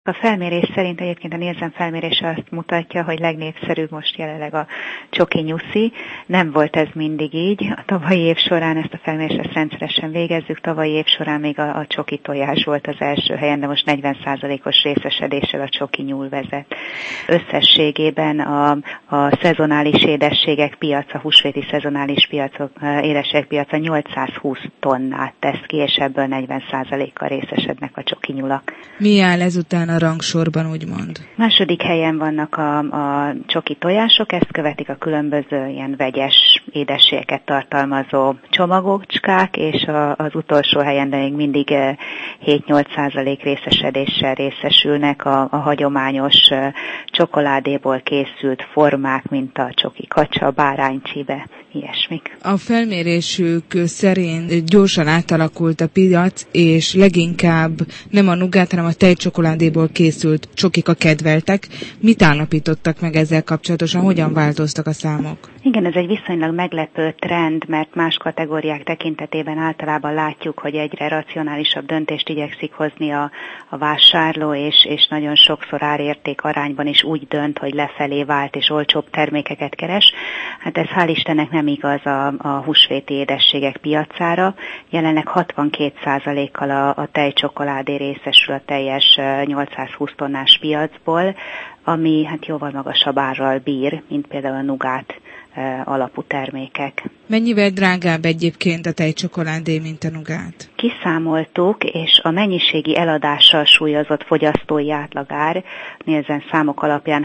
A felmérés szerint egyébként a Nielsen felmérése azt mutatja, hogy legnépszerűbb most jelenleg a csoki nyuszi. Nem volt ez mindig így. A tavalyi év során ezt a felmérést rendszeresen végezzük. Tavalyi év során még a csoki tojás volt az első helyen, de most 40%-os részesedéssel a csoki nyúl vezet. Összességében a szezonális édességek piaca, húsvéti szezonális piacok, édességek piaca 820 tonnát tesz ki, és ebből 40%-kal részesednek a csoki nyulak. Mi áll ezután a rangsorban, úgymond? Második helyen vannak a csoki tojások, ezt követik a különböző ilyen vegyes édességeket tartalmazó csomagocskák, és az utolsó helyen, de még mindig 7-8% részesedéssel részesülnek a hagyományos csokoládéból készült formák, mint a csoki kacsa, báránycsibe, ilyesmik. A felmérésük szerint gyorsan átalakult a piac, és leginkább nem a nugát, hanem a tejcsokoládéból készült csokik a kedveltek. Mit állapítottak meg ezzel kapcsolatosan? Hogyan változtak a számok? Igen, ez egy viszonylag meglepő trend, mert más kategóriák tekintetében általában látjuk, hogy egyre racionálisabb döntést igyekszik hozni a vásárló, és nagyon sokszor árérték arányban is úgy dönt, hogy lefelé vált és olcsóbb termékeket keres. Hát ez hál' Istennek nem igaz a húsvéti édességek piacára. Jelenleg 62%-kal a tejcsokoládé részesül a teljes 820 tonnás piacból, ami hát jóval magasabb árral bír, mint például a nugát alapú termékek. Mennyivel drágább egyébként a tejcsokoládé, mint a nugát? Kiszámoltuk, és a mennyiségi eladással súlyozott fogyasztói átlagár Nielsen számok alapján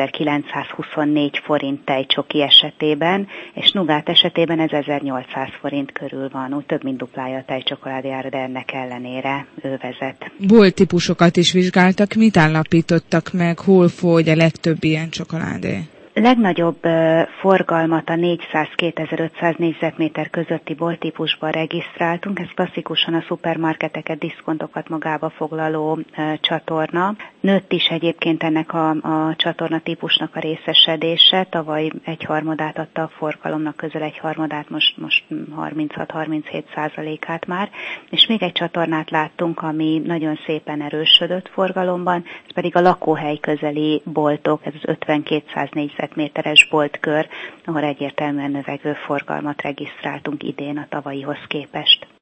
3924 forint tejcsoki esetében, és nugát esetében ez 1800 forint körül van, úgy több mint duplája a tejcsokoládé ára, de ennek ellenére ő vezet. Bolttípusokat is vizsgáltak, mit állapítottak meg, hol fogy a legtöbb ilyen csokoládé? Legnagyobb forgalmat a 400-2500 négyzetméter közötti bolttípusban regisztráltunk, ez klasszikusan a szupermarketeket, diszkontokat magába foglaló csatorna. Nőtt is egyébként ennek a csatorna típusnak a részesedése, tavaly 1/3 adta a forgalomnak, közel 1/3, most 36-37%-át már, és még egy csatornát láttunk, ami nagyon szépen erősödött forgalomban, ez pedig a lakóhely közeli boltok, ez az 50-200 négyzetméteres boltkör, ahol egyértelműen növekvő forgalmat regisztráltunk idén a tavalyihoz képest.